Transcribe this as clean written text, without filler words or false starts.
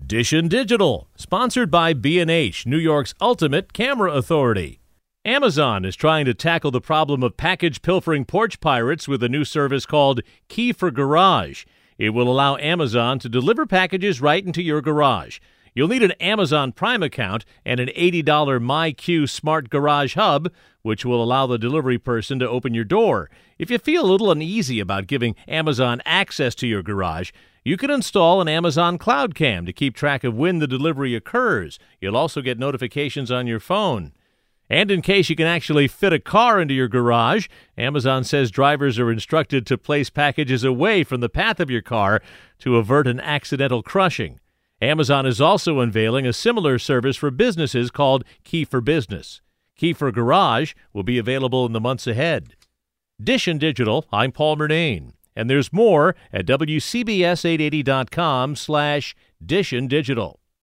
Dishin Digital, sponsored by B&H, New York's ultimate camera authority. Amazon is trying to tackle the problem of package pilfering porch pirates with a new service called Key for Garage. It will allow Amazon to deliver packages right into your garage. You'll need an Amazon Prime account and an $80 MyQ Smart Garage Hub, which will allow the delivery person to open your door. If you feel a little uneasy about giving Amazon access to your garage, you can install an Amazon Cloud Cam to keep track of when the delivery occurs. You'll also get notifications on your phone. And in case you can actually fit a car into your garage, Amazon says drivers are instructed to place packages away from the path of your car to avert an accidental crushing. Amazon is also unveiling a similar service for businesses called Key for Business. Key for Garage will be available in the months ahead. Dishin Digital, I'm Paul Murnane, and there's more at WCBS880.com/Dishin Digital.